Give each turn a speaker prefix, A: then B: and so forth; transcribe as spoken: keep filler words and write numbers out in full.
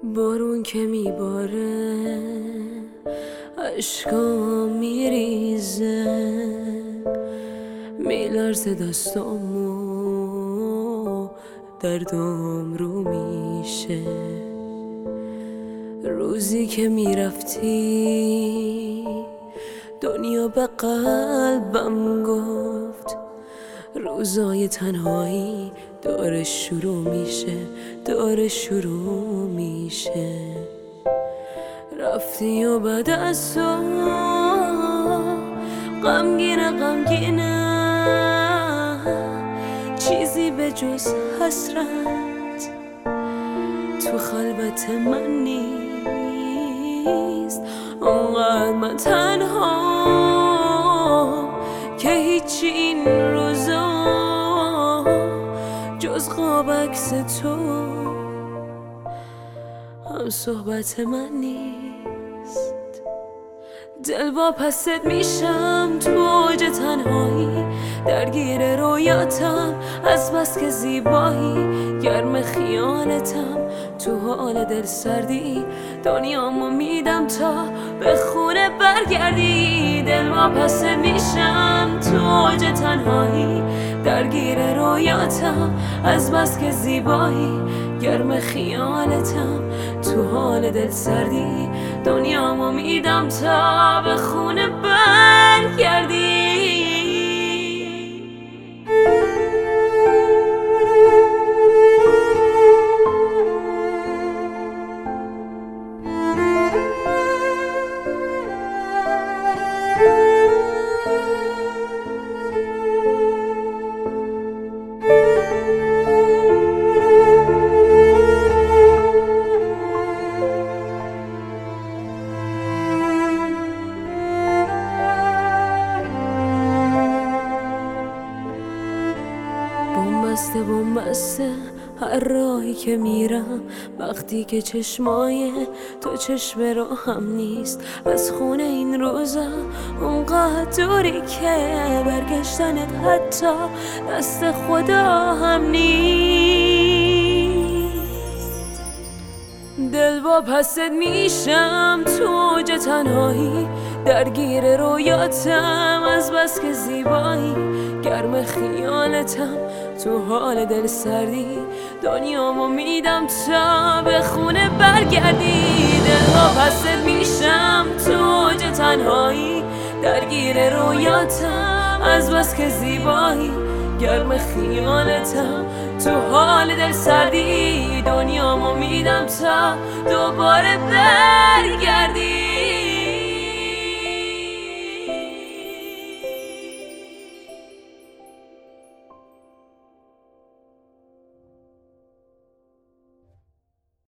A: بارون که میباره اشکام میریزه، میلرزه دستامو دردام رو میشه. روزی که میرفتی دنیا به قلبم گفت روزای تنهایی داره شروع میشه، داره شروع میشه. رفتی و بعد از تو غمگینه غمگینه، چیزی به جز حسرت تو خلوت من نیست. اونقدر من تنها که هیچی این روزا جز خواب عکس تو هم صحبت من نیست. دل با پست میشم تو اوج تنهایی، درگیر رویاتم از بس که زیبایی، گرم خیالتم تو حال دل سردی، دنیامو میدم تا به خونه برگردی. دل با پست میشم تو اوج تنهایی، درگیر رویاتم از بس که زیبایی، گرم خیالتم تو حال دل سردی، دنیامو میدم تا به خونه برگردی. بومبسته بومبسته هر راهی که میرم، وقتی که چشمای تو چشم رو هم نیست. از خونه این روزا اونقدر دوری که برگشتنت حتی دست خدا هم نیست. دل با پست میشم تو اوج تنهایی، درگیر رویاتم از بس که زیبایی، گرم خیالتم تو حال دل سردی، دنیامو میدم تا به خونه برگردی. دل با پست میشم تو اوج تنهایی، درگیر رویاتم از بس که زیبایی، گرم خیالتم تو حال دل سردی، دنیامو میدم تا دوباره برگردی.